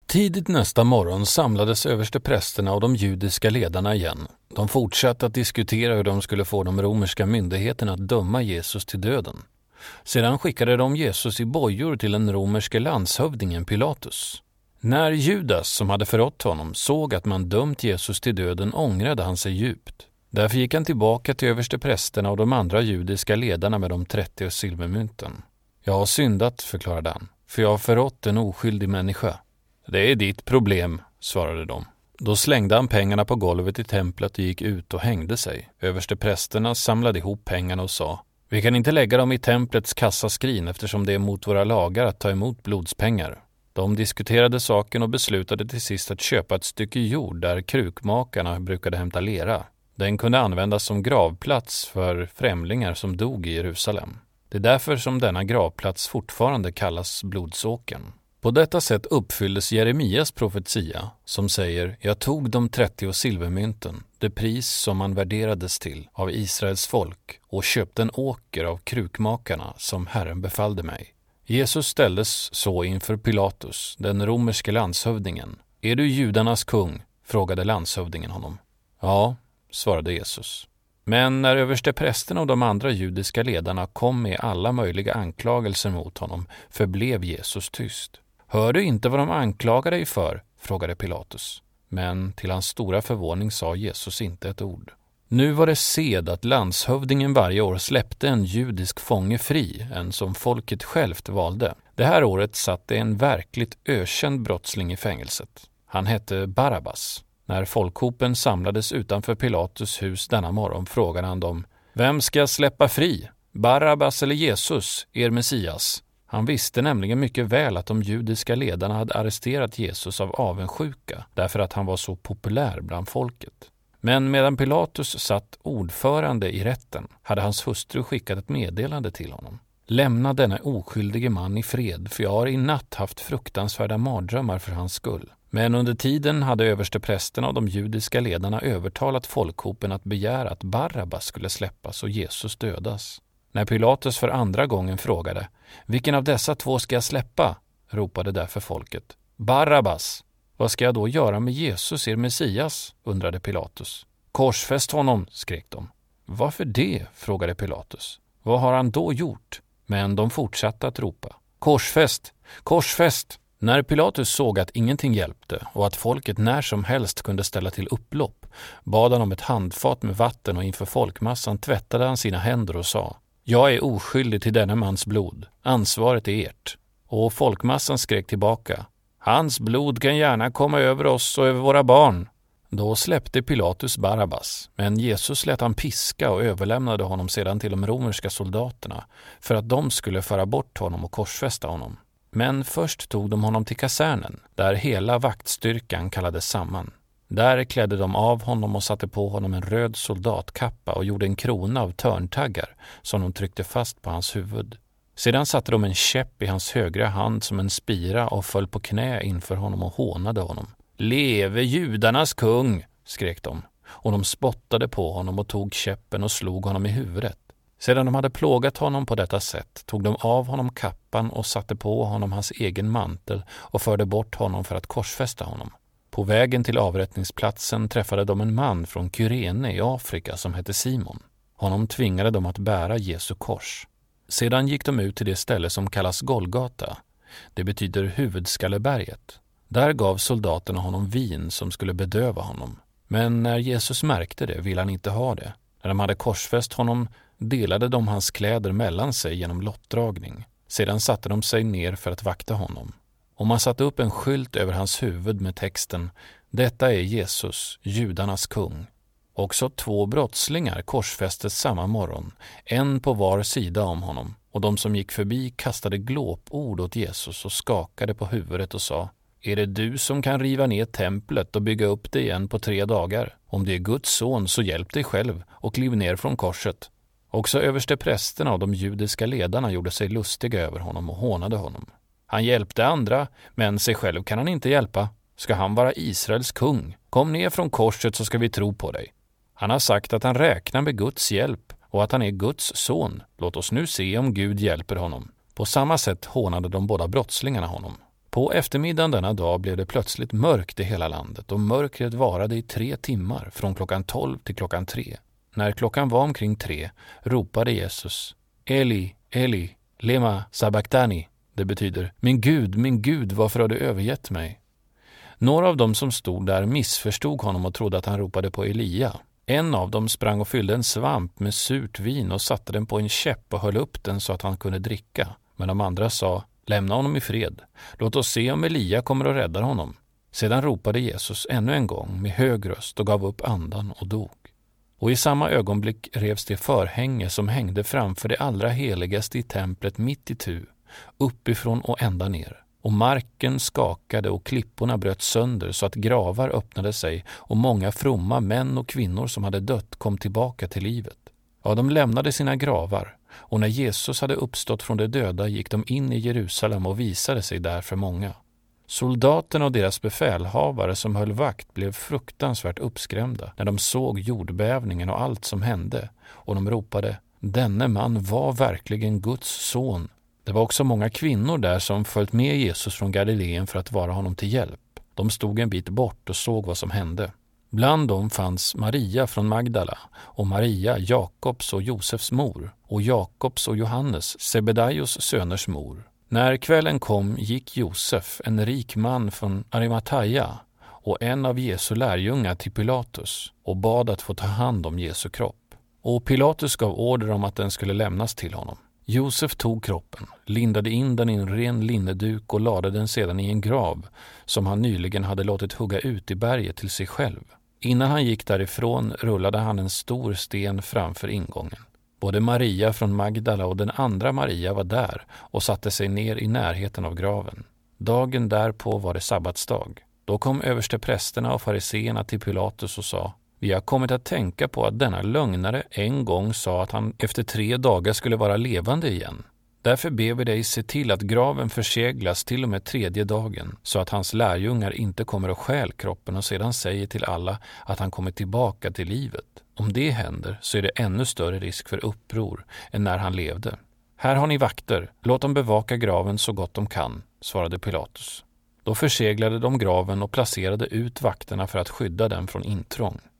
Tidigt nästa morgon samlades översteprästerna och de judiska ledarna igen. De fortsatte att diskutera hur de skulle få de romerska myndigheterna att döma Jesus till döden. Sedan skickade de Jesus i bojor till den romerske landshövdingen Pilatus. När Judas, som hade förrått honom, såg att man dömt Jesus till döden ångrade han sig djupt. Därför gick han tillbaka till översteprästerna och de andra judiska ledarna med de 30 silvermynten. Jag har syndat, förklarade han, för jag har förrått en oskyldig människa. Det är ditt problem, svarade de. Då slängde han pengarna på golvet i templet och gick ut och hängde sig. Översteprästerna samlade ihop pengarna och sa: vi kan inte lägga dem i templets kassaskrin eftersom det är mot våra lagar att ta emot blodspengar. De diskuterade saken och beslutade till sist att köpa ett stycke jord där krukmakarna brukade hämta lera. Den kunde användas som gravplats för främlingar som dog i Jerusalem. Det är därför som denna gravplats fortfarande kallas Blodsåkern. På detta sätt uppfylldes Jeremias profetia som säger: jag tog de 30 silvermynten, det pris som man värderades till av Israels folk, och köpte en åker av krukmakarna som Herren befallde mig. Jesus ställdes så inför Pilatus, den romerske landshövdingen. Är du judarnas kung? Frågade landshövdingen honom. Ja, svarade Jesus. Men när översteprästerna och de andra judiska ledarna kom med alla möjliga anklagelser mot honom förblev Jesus tyst. Hör du inte vad de anklagar dig för? Frågade Pilatus. Men till hans stora förvåning sa Jesus inte ett ord. Nu var det sed att landshövdingen varje år släppte en judisk fånge fri, en som folket självt valde. Det här året satt det en verkligt ökänd brottsling i fängelset. Han hette Barabbas. När folkhopen samlades utanför Pilatus hus denna morgon frågade han dem: vem ska jag släppa fri? Barabbas eller Jesus, er Messias? Han visste nämligen mycket väl att de judiska ledarna hade arresterat Jesus av avundsjuka därför att han var så populär bland folket. Men medan Pilatus satt ordförande i rätten hade hans hustru skickat ett meddelande till honom. Lämna denna oskyldige man i fred, för jag har i natt haft fruktansvärda mardrömmar för hans skull. Men under tiden hade översteprästerna och de judiska ledarna övertalat folkhopen att begära att Barabbas skulle släppas och Jesus dödas. När Pilatus för andra gången frågade: vilken av dessa två ska jag släppa? Ropade därför folket: Barabbas! Vad ska jag då göra med Jesus, er Messias? Undrade Pilatus. Korsfäst honom, skrek de. Varför det? Frågade Pilatus. Vad har han då gjort? Men de fortsatte att ropa: korsfäst! Korsfäst! När Pilatus såg att ingenting hjälpte och att folket när som helst kunde ställa till upplopp bad han om ett handfat med vatten och inför folkmassan tvättade han sina händer och sa: jag är oskyldig till denna mans blod. Ansvaret är ert. Och folkmassan skrek tillbaka: hans blod kan gärna komma över oss och över våra barn. Då släppte Pilatus Barabbas, men Jesus lät han piska och överlämnade honom sedan till de romerska soldaterna för att de skulle föra bort honom och korsfästa honom. Men först tog de honom till kasernen, där hela vaktstyrkan kallades samman. Där klädde de av honom och satte på honom en röd soldatkappa och gjorde en krona av törntaggar som de tryckte fast på hans huvud. Sedan satte de en käpp i hans högra hand som en spira och föll på knä inför honom och hånade honom. Leve judarnas kung, skrek de, och de spottade på honom och tog käppen och slog honom i huvudet. Sedan de hade plågat honom på detta sätt tog de av honom kappan och satte på honom hans egen mantel och förde bort honom för att korsfästa honom. På vägen till avrättningsplatsen träffade de en man från Kyrene i Afrika som hette Simon. Honom tvingade de att bära Jesu kors. Sedan gick de ut till det ställe som kallas Golgata. Det betyder huvudskalleberget. Där gav soldaterna honom vin som skulle bedöva honom. Men när Jesus märkte det ville han inte ha det. När de hade korsfäst honom delade de hans kläder mellan sig genom lottdragning. Sedan satte de sig ner för att vakta honom. Och man satte upp en skylt över hans huvud med texten: detta är Jesus, judarnas kung. Också 2 brottslingar korsfästes samma morgon, en på var sida om honom. Och de som gick förbi kastade glåpord åt Jesus och skakade på huvudet och sa: är det du som kan riva ner templet och bygga upp det igen på 3 dagar? Om det är Guds son så hjälp dig själv och kliv ner från korset. Också översteprästerna och de judiska ledarna gjorde sig lustiga över honom och hånade honom. Han hjälpte andra, men sig själv kan han inte hjälpa. Ska han vara Israels kung? Kom ner från korset så ska vi tro på dig. Han har sagt att han räknar med Guds hjälp och att han är Guds son. Låt oss nu se om Gud hjälper honom. På samma sätt hånade de båda brottslingarna honom. På eftermiddagen denna dag blev det plötsligt mörkt i hela landet och mörkret varade i 3 timmar från klockan 12 till klockan 3. När klockan var omkring 3 ropade Jesus: Eli, Eli, lema sabachthani. Det betyder: min Gud, varför har du övergett mig? Några av dem som stod där missförstod honom och trodde att han ropade på Elia. En av dem sprang och fyllde en svamp med surt vin och satte den på en käpp och höll upp den så att han kunde dricka. Men de andra sa: lämna honom i fred. Låt oss se om Elia kommer och räddar honom. Sedan ropade Jesus ännu en gång med hög röst och gav upp andan och dog. Och i samma ögonblick revs det förhänge som hängde framför det allra heligaste i templet mitt itu, uppifrån och ända ner. Och marken skakade och klipporna bröt sönder så att gravar öppnade sig och många fromma män och kvinnor som hade dött kom tillbaka till livet. Ja, de lämnade sina gravar, och när Jesus hade uppstått från de döda gick de in i Jerusalem och visade sig där för många. Soldaterna och deras befälhavare som höll vakt blev fruktansvärt uppskrämda när de såg jordbävningen och allt som hände, och de ropade: denne man var verkligen Guds son. Det var också många kvinnor där som följt med Jesus från Galileen för att vara honom till hjälp. De stod en bit bort och såg vad som hände. Bland dem fanns Maria från Magdala och Maria, Jakobs och Josefs mor, och Jakobs och Johannes, Sebedaios söners mor. När kvällen kom gick Josef, en rik man från Arimathea och en av Jesu lärjungar, till Pilatus och bad att få ta hand om Jesu kropp. Och Pilatus gav order om att den skulle lämnas till honom. Josef tog kroppen, lindade in den i en ren linneduk och lade den sedan i en grav som han nyligen hade låtit hugga ut i berget till sig själv. Innan han gick därifrån rullade han en stor sten framför ingången. Både Maria från Magdala och den andra Maria var där och satte sig ner i närheten av graven. Dagen därpå var det sabbatsdag. Då kom översteprästerna och fariseerna till Pilatus och sa: vi har kommit att tänka på att denna lögnare en gång sa att han efter 3 dagar skulle vara levande igen. Därför ber vi dig se till att graven förseglas till och med 3:e dagen, så att hans lärjungar inte kommer och stjäl kroppen och sedan säger till alla att han kommer tillbaka till livet. Om det händer så är det ännu större risk för uppror än när han levde. Här har ni vakter, låt dem bevaka graven så gott de kan, svarade Pilatus. Då förseglade de graven och placerade ut vakterna för att skydda den från intrång.